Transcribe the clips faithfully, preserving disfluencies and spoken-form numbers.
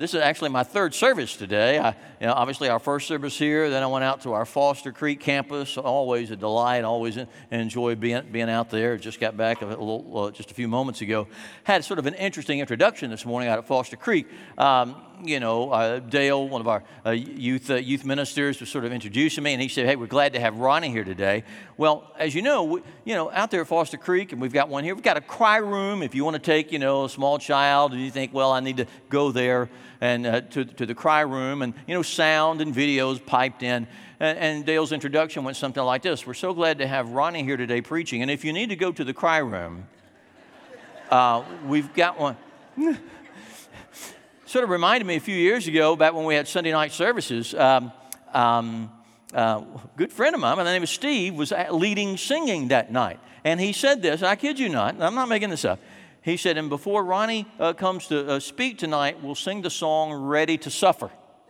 this is actually my third service today. I, you know, obviously, our first service here, then I went out to our Foster Creek campus. Always a delight, always enjoy being, being out there. Just got back a little, uh, just a few moments ago. Had sort of an interesting introduction this morning out at Foster Creek. Um, you know, uh, Dale, one of our uh, youth uh, youth ministers, was sort of introducing me, and he said, "Hey, we're glad to have Ronnie here today." Well, as you know, we, you know, out there at Foster Creek, and we've got one here. We've got a cry room. If you want to take, you know, a small child, and you think, "Well, I need to go there and uh, to to the cry room," and you know, sound and videos piped in. And, and Dale's introduction went something like this: "We're so glad to have Ronnie here today preaching, and if you need to go to the cry room, uh, we've got one." Sort of reminded me a few years ago, back when we had Sunday night services, um, um, uh, a good friend of mine by the name of Steve was leading singing that night. And he said this, and I kid you not, I'm not making this up. He said, "And before Ronnie uh, comes to uh, speak tonight, we'll sing the song Ready to Suffer."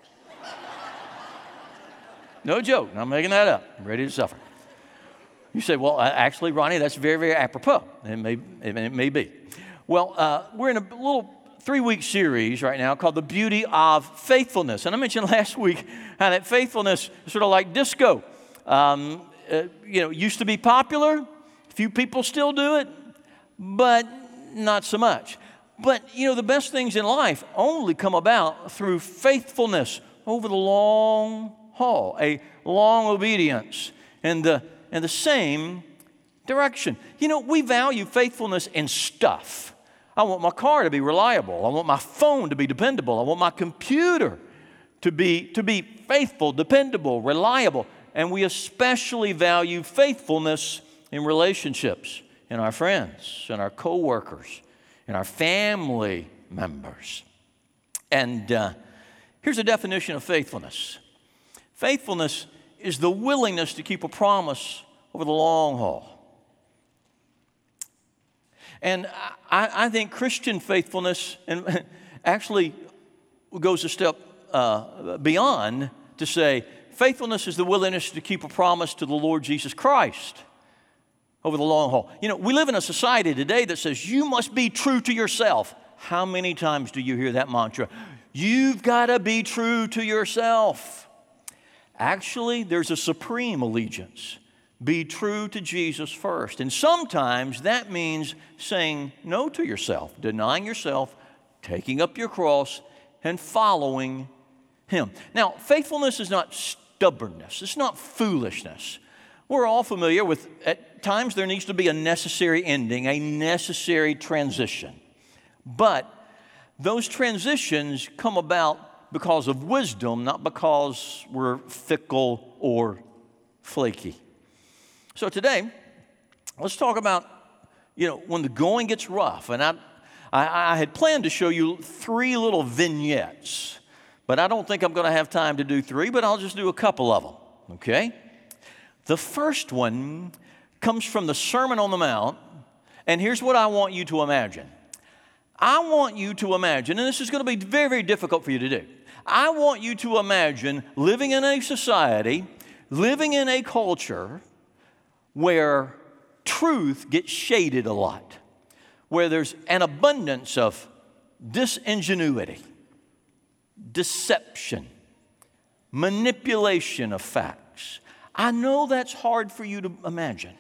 No joke, I'm making that up, Ready to Suffer. You say, well, actually, Ronnie, that's very, very apropos. It may, it may be. Well, uh, we're in a little three-week series right now called The Beauty of Faithfulness. And I mentioned last week how that faithfulness is sort of like disco. Um, uh, you know, it used to be popular. A few people still do it, but not so much. But, you know, the best things in life only come about through faithfulness over the long haul, a long obedience in the, in the same direction. You know, we value faithfulness in stuff. I want my car to be reliable. I want my phone to be dependable. I want my computer to be, to be faithful, dependable, reliable. And we especially value faithfulness in relationships, in our friends, in our coworkers, in our family members. And uh, here's a definition of faithfulness. Faithfulness is the willingness to keep a promise over the long haul. And I, I think Christian faithfulness and actually goes a step uh, beyond to say faithfulness is the willingness to keep a promise to the Lord Jesus Christ over the long haul. You know, we live in a society today that says you must be true to yourself. How many times do you hear that mantra? You've got to be true to yourself. Actually, there's a supreme allegiance. Be true to Jesus first. And sometimes that means saying no to yourself, denying yourself, taking up your cross, and following Him. Now, faithfulness is not stubbornness. It's not foolishness. We're all familiar with, at times there needs to be a necessary ending, a necessary transition. But those transitions come about because of wisdom, not because we're fickle or flaky. So today, let's talk about, you know, when the going gets rough. And I, I, I had planned to show you three little vignettes, but I don't think I'm going to have time to do three, but I'll just do a couple of them, okay? The first one comes from the Sermon on the Mount, and here's what I want you to imagine. I want you to imagine, and this is going to be very, very difficult for you to do. I want you to imagine living in a society, living in a culture where truth gets shaded a lot, where there's an abundance of disingenuity, deception, manipulation of facts. I know that's hard for you to imagine,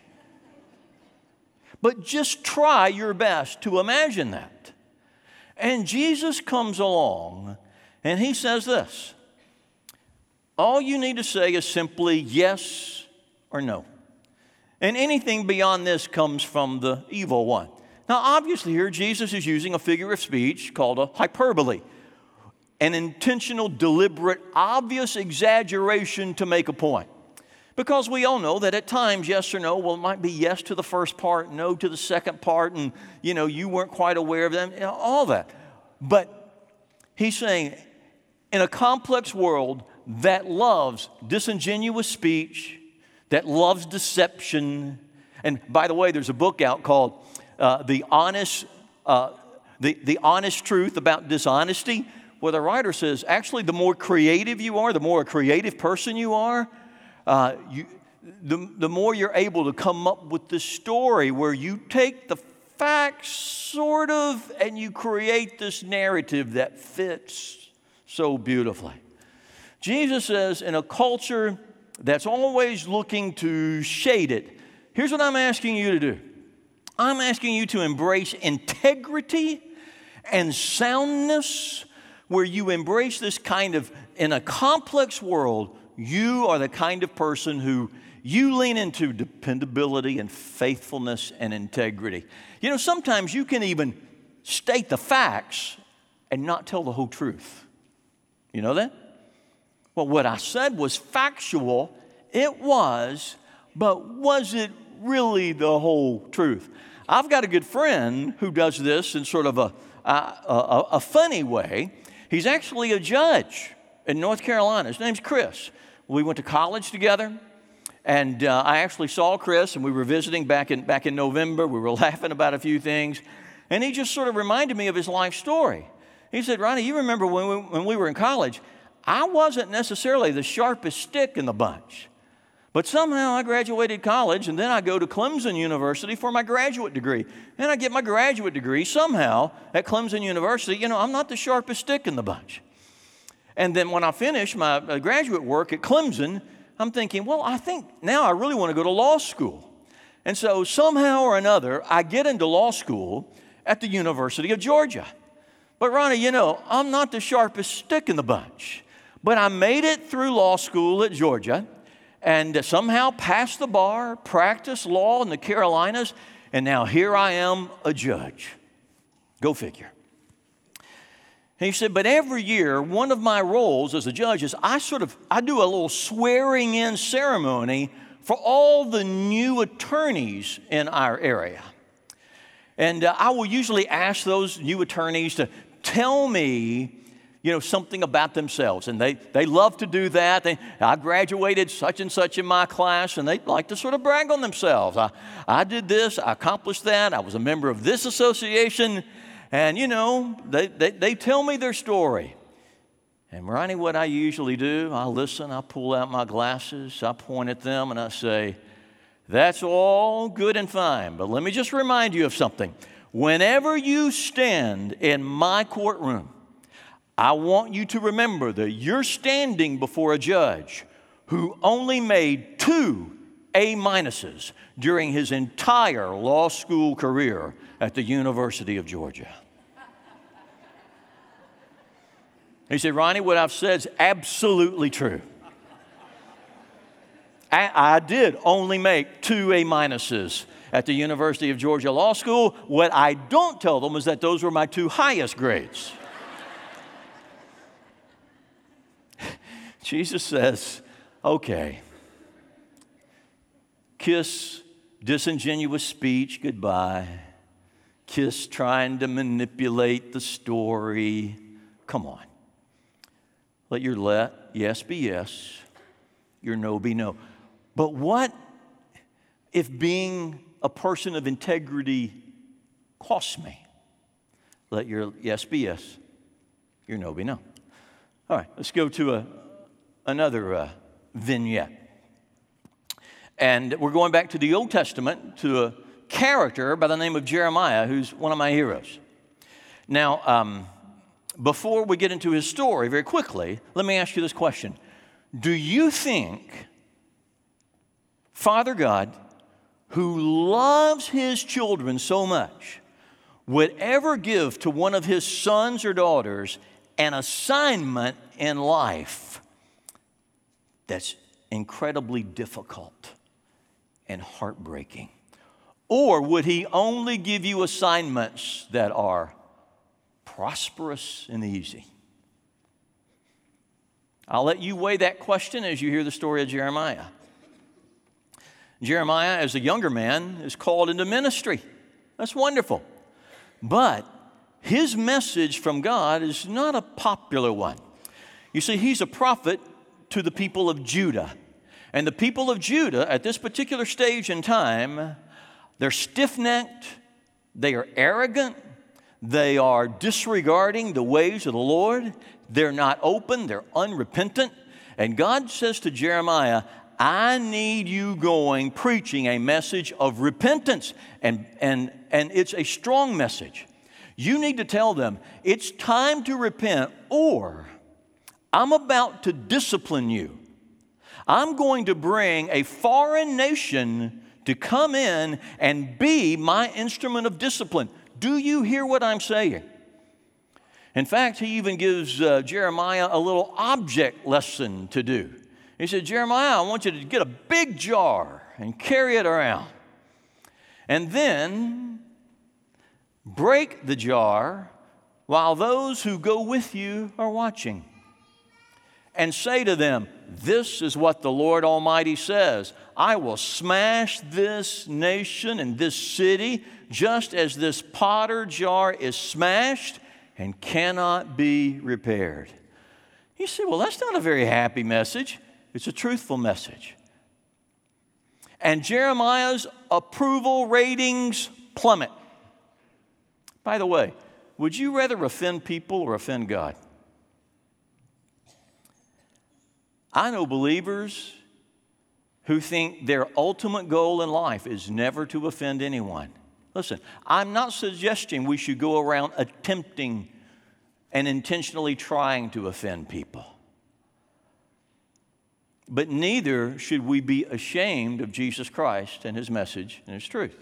but just try your best to imagine that. And Jesus comes along and He says this: all you need to say is simply yes or no. And anything beyond this comes from the evil one. Now, obviously here, Jesus is using a figure of speech called a hyperbole, an intentional, deliberate, obvious exaggeration to make a point. Because we all know that at times, yes or no, well, it might be yes to the first part, no to the second part, and, you know, you weren't quite aware of them, you know, all that. But He's saying, in a complex world that loves disingenuous speech, that loves deception. And by the way, there's a book out called uh, the, Honest, uh, the, the Honest Truth About Dishonesty, where the writer says, actually, the more creative you are, the more a creative person you are, uh, you, the, the more you're able to come up with this story where you take the facts, sort of, and you create this narrative that fits so beautifully. Jesus says, in a culture that's always looking to shade it, here's what I'm asking you to do. I'm asking you to embrace integrity and soundness, where you embrace this kind of, in a complex world, you are the kind of person who you lean into dependability and faithfulness and integrity. You know, sometimes you can even state the facts and not tell the whole truth. You know that? Well, what I said was factual. It was, but was it really the whole truth? I've got a good friend who does this in sort of a, a, a, a funny way. He's actually a judge in North Carolina. His name's Chris. We went to college together, and uh, I actually saw Chris, and we were visiting back in, back in November. We were laughing about a few things, and he just sort of reminded me of his life story. He said, Ronnie, you remember when we, when we were in college, I wasn't necessarily the sharpest stick in the bunch. But somehow I graduated college, and then I go to Clemson University for my graduate degree. And I get my graduate degree somehow at Clemson University. You know, I'm not the sharpest stick in the bunch. And then when I finish my graduate work at Clemson, I'm thinking, well, I think now I really want to go to law school. And so somehow or another, I get into law school at the University of Georgia. But Ronnie, you know, I'm not the sharpest stick in the bunch. But I made it through law school at Georgia, and somehow passed the bar, practiced law in the Carolinas, and now here I am, a judge. Go figure. And he said, but every year, one of my roles as a judge is I sort of, I do a little swearing in ceremony for all the new attorneys in our area. And uh, I will usually ask those new attorneys to tell me, you know, something about themselves. And they, they love to do that. They, I graduated such and such in my class, and they like to sort of brag on themselves. I, I did this, I accomplished that, I was a member of this association, and, you know, they, they, they tell me their story. And Ronnie, what I usually do, I listen, I pull out my glasses, I point at them, and I say, that's all good and fine, but let me just remind you of something. Whenever you stand in my courtroom, I want you to remember that you're standing before a judge who only made two A minuses during his entire law school career at the University of Georgia. He said, Ronnie, what I've said is absolutely true. I, I did only make two A minuses at the University of Georgia Law School. What I don't tell them is that those were my two highest grades. Jesus says, okay, kiss disingenuous speech goodbye, kiss trying to manipulate the story. Come on. Let your let yes be yes, your no be no. But what if being a person of integrity costs me? Let your yes be yes, your no be no. All right, let's go to a another uh, vignette. And we're going back to the Old Testament to a character by the name of Jeremiah, who's one of my heroes. Now, um, before we get into his story, very quickly, let me ask you this question. Do you think Father God, who loves his children so much, would ever give to one of his sons or daughters an assignment in life that's incredibly difficult and heartbreaking? Or would he only give you assignments that are prosperous and easy? I'll let you weigh that question as you hear the story of Jeremiah. Jeremiah, as a younger man, is called into ministry. That's wonderful. But his message from God is not a popular one. You see, he's a prophet to the people of Judah. And the people of Judah, at this particular stage in time, they're stiff-necked, they are arrogant, they are disregarding the ways of the Lord, they're not open, they're unrepentant. And God says to Jeremiah, I need you going, preaching a message of repentance. And, and, and it's a strong message. You need to tell them, it's time to repent, or I'm about to discipline you. I'm going to bring a foreign nation to come in and be my instrument of discipline. Do you hear what I'm saying? In fact, he even gives uh, Jeremiah a little object lesson to do. He said, Jeremiah, I want you to get a big jar and carry it around. And then break the jar while those who go with you are watching. And say to them, this is what the Lord Almighty says. I will smash this nation and this city just as this potter jar is smashed and cannot be repaired. You say, well, that's not a very happy message. It's a truthful message. And Jeremiah's approval ratings plummet. By the way, would you rather offend people or offend God? I know believers who think their ultimate goal in life is never to offend anyone. Listen, I'm not suggesting we should go around attempting and intentionally trying to offend people. But neither should we be ashamed of Jesus Christ and His message and His truth.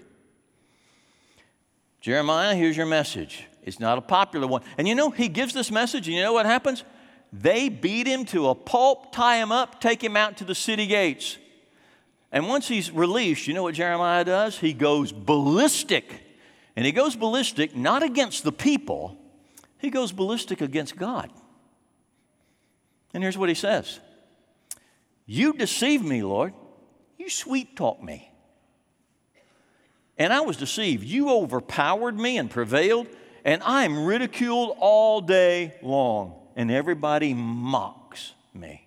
Jeremiah, here's your message. It's not a popular one. And you know, he gives this message, and you know what happens? They beat him to a pulp, tie him up, take him out to the city gates. And once he's released, you know what Jeremiah does? He goes ballistic. And he goes ballistic not against the people, he goes ballistic against God. And here's what he says. You deceived me, Lord. You sweet-talked me. And I was deceived. You overpowered me and prevailed, and I am ridiculed all day long, and everybody mocks me.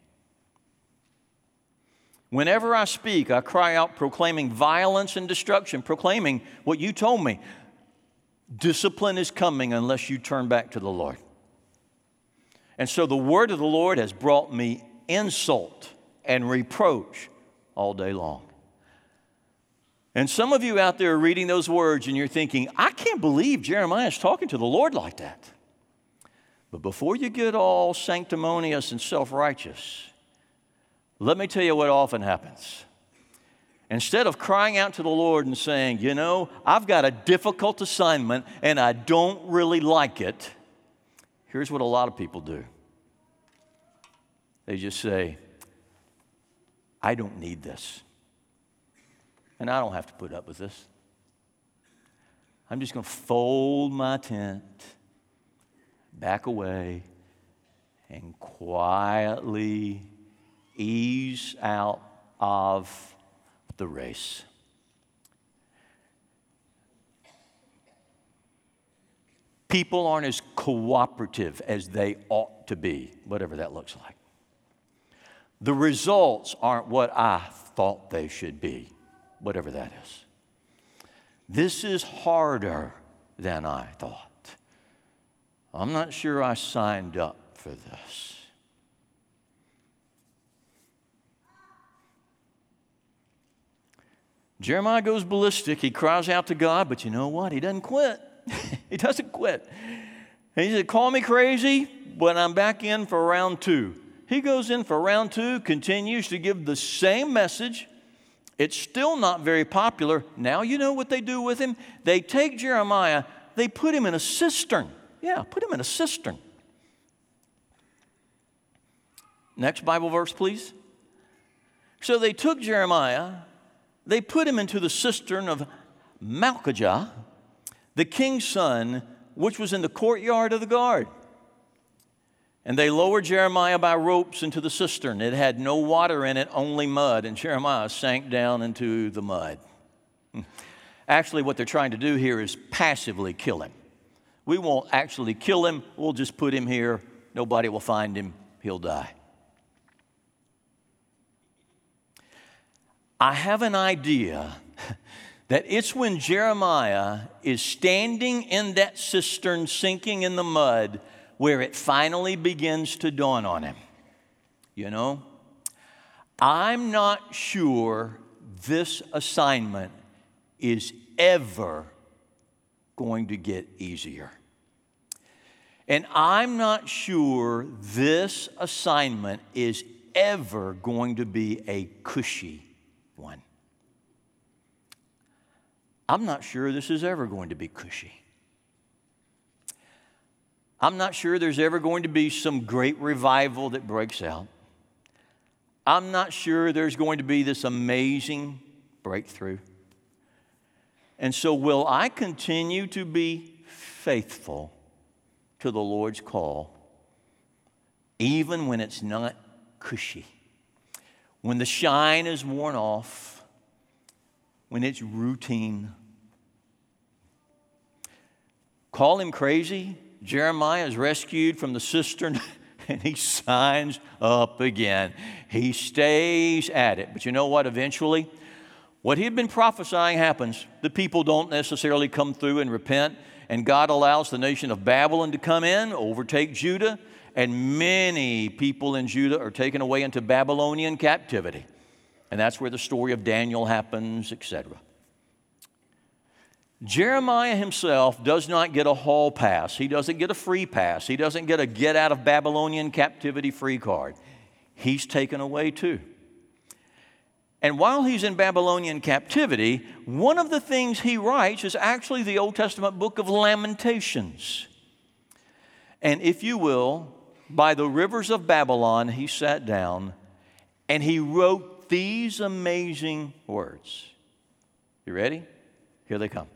Whenever I speak, I cry out proclaiming violence and destruction, proclaiming what you told me. Discipline is coming unless you turn back to the Lord. And so the word of the Lord has brought me insult and reproach all day long. And some of you out there are reading those words and you're thinking, I can't believe Jeremiah is talking to the Lord like that. But before you get all sanctimonious and self-righteous, let me tell you what often happens. Instead of crying out to the Lord and saying, you know, I've got a difficult assignment and I don't really like it, here's what a lot of people do. They just say, I don't need this. And I don't have to put up with this. I'm just going to fold my tent, back away, and quietly ease out of the race. People aren't as cooperative as they ought to be, whatever that looks like. The results aren't what I thought they should be, whatever that is. This is harder than I thought. I'm not sure I signed up for this. Jeremiah goes ballistic. He cries out to God, but you know what? He doesn't quit. He doesn't quit. And he said, call me crazy, but I'm back in for round two. He goes in for round two, continues to give the same message. It's still not very popular. Now you know what they do with him? They take Jeremiah, they put him in a cistern. Yeah, put him in a cistern. Next Bible verse, please. So they took Jeremiah, they put him into the cistern of Malchijah, the king's son, which was in the courtyard of the guard. And they lowered Jeremiah by ropes into the cistern. It had no water in it, only mud, and Jeremiah sank down into the mud. Actually, what they're trying to do here is passively kill him. We won't actually kill him. We'll just put him here. Nobody will find him. He'll die. I have an idea that it's when Jeremiah is standing in that cistern, sinking in the mud, where it finally begins to dawn on him. You know, I'm not sure this assignment is ever going to get easier. And I'm not sure this assignment is ever going to be a cushy one. I'm not sure this is ever going to be cushy. I'm not sure there's ever going to be some great revival that breaks out. I'm not sure there's going to be this amazing breakthrough. And so will I continue to be faithful to the Lord's call, even when it's not cushy, when the shine is worn off, when it's routine? Call him crazy. Jeremiah is rescued from the cistern and he signs up again. He stays at it. But you know what? Eventually, what he had been prophesying happens. The people don't necessarily come through and repent, and God allows the nation of Babylon to come in, overtake Judah, and many people in Judah are taken away into Babylonian captivity. And that's where the story of Daniel happens, et cetera. Jeremiah himself does not get a hall pass. He doesn't get a free pass. He doesn't get a get out of Babylonian captivity free card. He's taken away too. And while he's in Babylonian captivity, one of the things he writes is actually the Old Testament book of Lamentations. And if you will, by the rivers of Babylon, he sat down and he wrote these amazing words. You ready? Here they come.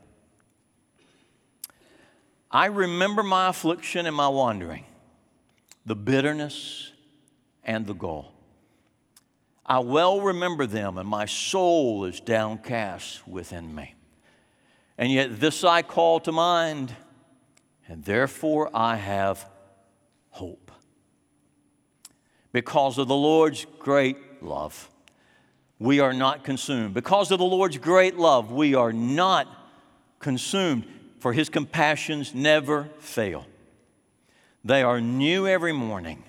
I remember my affliction and my wandering, the bitterness and the gall. I well remember them, and my soul is downcast within me. And yet this I call to mind, and therefore I have hope. Because of the Lord's great love, we are not consumed. Because of the Lord's great love, we are not consumed. For his compassions never fail. They are new every morning.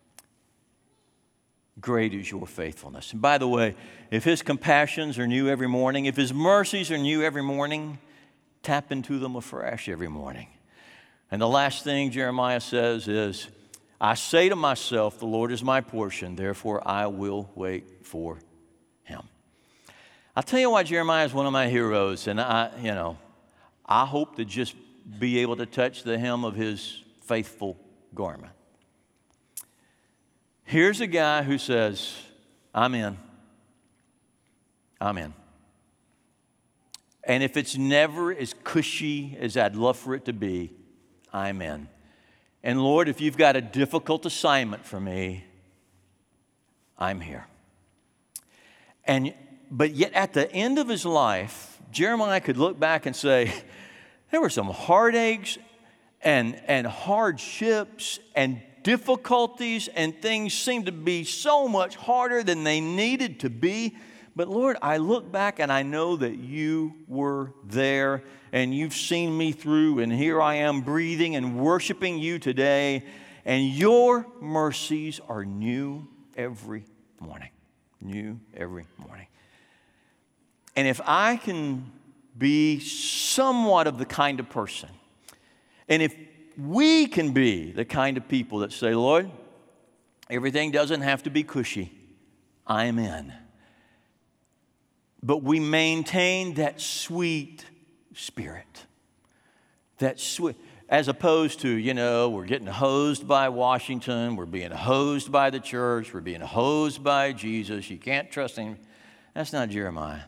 Great is your faithfulness. And by the way, if his compassions are new every morning, if his mercies are new every morning, tap into them afresh every morning. And the last thing Jeremiah says is, I say to myself, the Lord is my portion, therefore I will wait for him. I'll tell you why Jeremiah is one of my heroes, and I, you know, I hope to just be able to touch the hem of his faithful garment. Here's a guy who says, I'm in. I'm in. And if it's never as cushy as I'd love for it to be, I'm in. And Lord, if you've got a difficult assignment for me, I'm here. And but yet at the end of his life, Jeremiah could look back and say, there were some heartaches and, and hardships and difficulties, and things seemed to be so much harder than they needed to be. But Lord, I look back and I know that you were there and you've seen me through, and here I am breathing and worshiping you today, and your mercies are new every morning. New every morning. And if I can be somewhat of the kind of person, and if we can be the kind of people that say, Lord, everything doesn't have to be cushy, I'm in. But we maintain that sweet spirit, that sweet, as opposed to, you know, we're getting hosed by Washington, we're being hosed by the church, we're being hosed by Jesus, you can't trust him. That's not Jeremiah.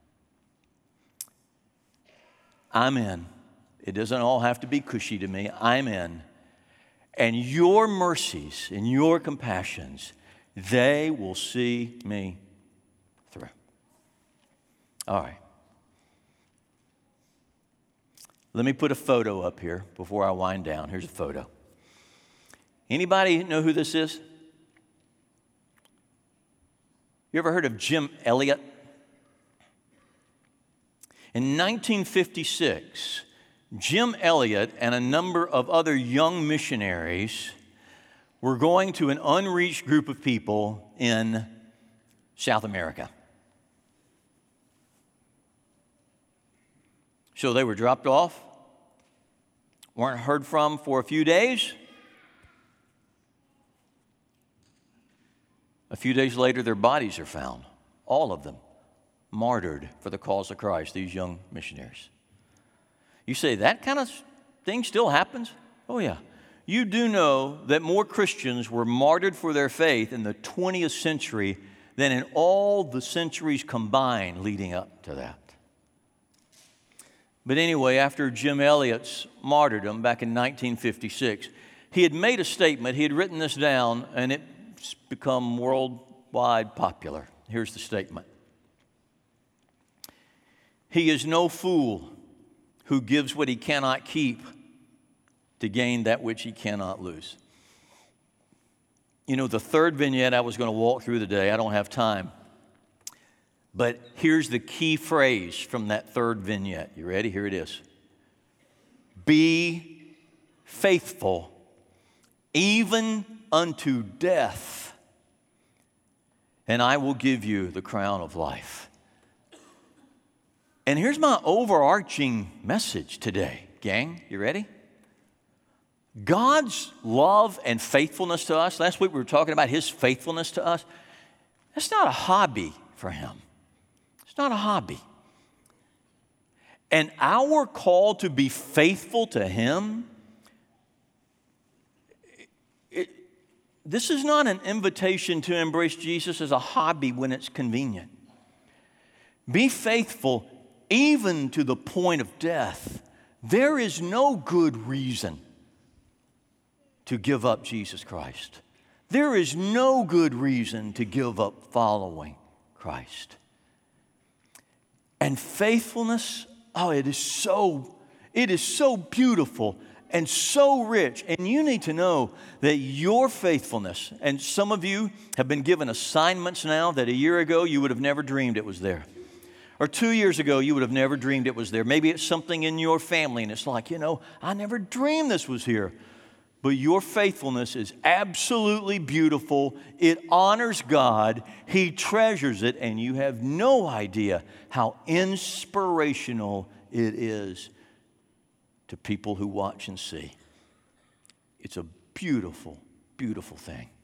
I'm in. It doesn't all have to be cushy to me. I'm in. And your mercies and your compassions, they will see me through. All right. Let me put a photo up here before I wind down. Here's a photo. Anybody know who this is? You ever heard of Jim Elliot? In nineteen fifty-six, Jim Elliot and a number of other young missionaries were going to an unreached group of people in South America. So they were dropped off, weren't heard from for a few days, A few days later, their bodies are found, all of them, martyred for the cause of Christ, these young missionaries. You say, that kind of thing still happens? Oh, yeah. You do know that more Christians were martyred for their faith in the twentieth century than in all the centuries combined leading up to that. But anyway, after Jim Elliot's martyrdom back in nineteen fifty-six, he had made a statement. He had written this down, and it's become worldwide popular. Here's the statement. He is no fool who gives what he cannot keep to gain that which he cannot lose. You know, the third vignette I was going to walk through today, I don't have time. But here's the key phrase from that third vignette. You ready? Here it is. Be faithful even unto death, and I will give you the crown of life. And here's my overarching message today, gang. You ready? God's love and faithfulness to us, last week we were talking about His faithfulness to us. That's not a hobby for Him. It's not a hobby. And our call to be faithful to Him, it, this is not an invitation to embrace Jesus as a hobby when it's convenient. Be faithful even to the point of death. There is no good reason to give up Jesus Christ. There is no good reason to give up following Christ. And faithfulness, oh, it is so, it is so beautiful and so rich. And you need to know that your faithfulness, and some of you have been given assignments now that a year ago you would have never dreamed it was there. Or two years ago, you would have never dreamed it was there. Maybe it's something in your family, and it's like, you know, I never dreamed this was here. But your faithfulness is absolutely beautiful. It honors God. He treasures it, and you have no idea how inspirational it is to people who watch and see. It's a beautiful, beautiful thing.